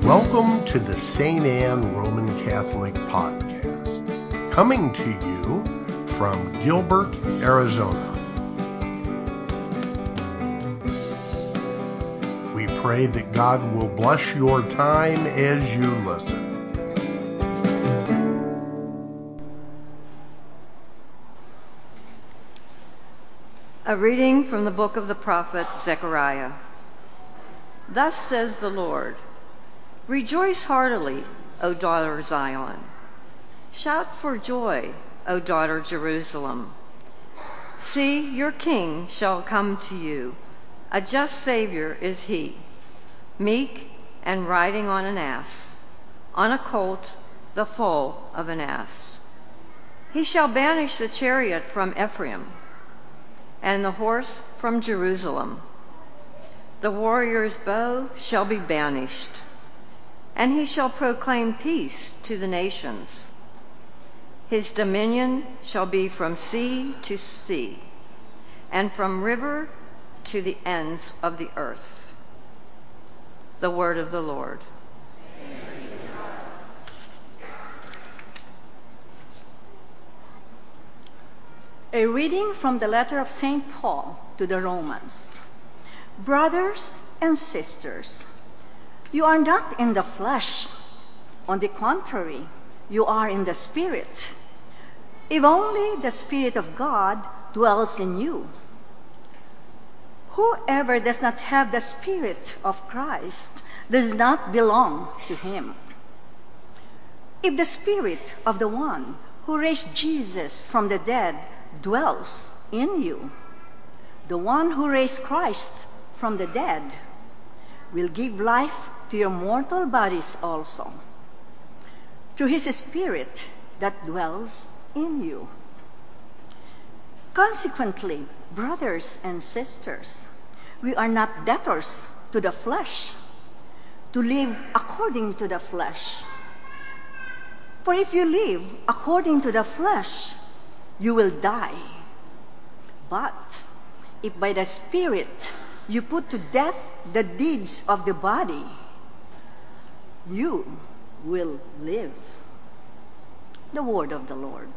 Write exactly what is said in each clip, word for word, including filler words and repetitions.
Welcome to the Saint Anne Roman Catholic Podcast, coming to you from Gilbert, Arizona. We pray that God will bless your time as you listen. A reading from the book of the prophet Zechariah. Thus says the Lord, rejoice heartily, O daughter Zion. Shout for joy, O daughter Jerusalem. See, your king shall come to you. A just Savior is he, meek and riding on an ass, on a colt, the foal of an ass. He shall banish the chariot from Ephraim, and the horse from Jerusalem. The warrior's bow shall be banished, and he shall proclaim peace to the nations. His dominion shall be from sea to sea, and from river to the ends of the earth. The word of the Lord. A reading from the letter of Saint Paul to the Romans. Brothers and sisters, you are not in the flesh. On the contrary, you are in the Spirit, if only the Spirit of God dwells in you. Whoever does not have the Spirit of Christ does not belong to him. If the Spirit of the one who raised Jesus from the dead dwells in you, the one who raised Christ from the dead will give life to your mortal bodies also, through his Spirit that dwells in you. Consequently, brothers and sisters, we are not debtors to the flesh, to live according to the flesh. For if you live according to the flesh, you will die. But if by the Spirit you put to death the deeds of the body, you will live. The word of the Lord.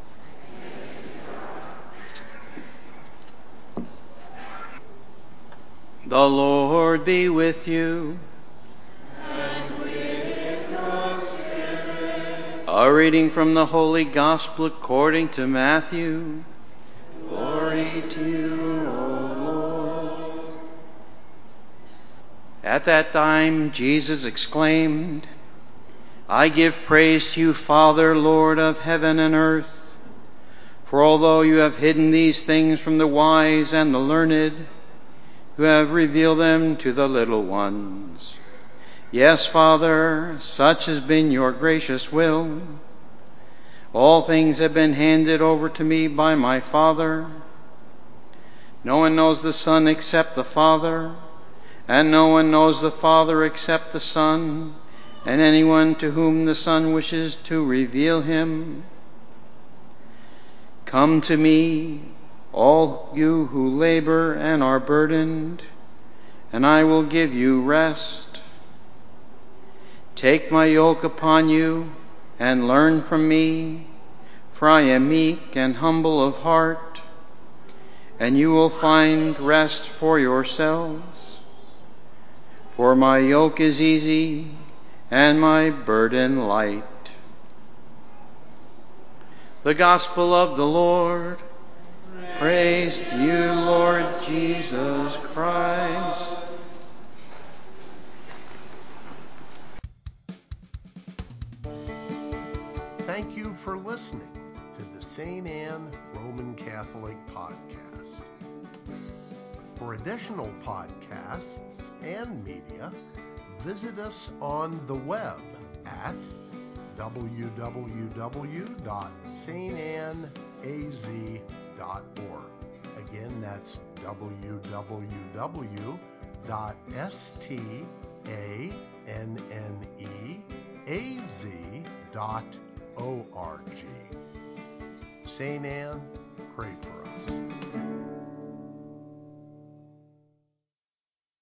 The Lord be with you. And with your spirit. A reading from the Holy Gospel according to Matthew. Glory to you, O Lord. At that time Jesus exclaimed, I give praise to you, Father, Lord of heaven and earth, for although you have hidden these things from the wise and the learned, you have revealed them to the little ones. Yes, Father, such has been your gracious will. All things have been handed over to me by my Father. No one knows the Son except the Father, and no one knows the Father except the Son, and anyone to whom the Son wishes to reveal him. Come to me, all you who labor and are burdened, and I will give you rest. Take my yoke upon you and learn from me, for I am meek and humble of heart, and you will find rest for yourselves. For my yoke is easy and my burden light. The Gospel of the Lord. Praise to you, Lord Jesus Christ. Thank you for listening to the Saint Anne Roman Catholic Podcast. For additional podcasts and media, visit us on the web at w w w dot saint anne a z dot org. Again, that's w w w dot saint anne a z dot org. Saint Anne,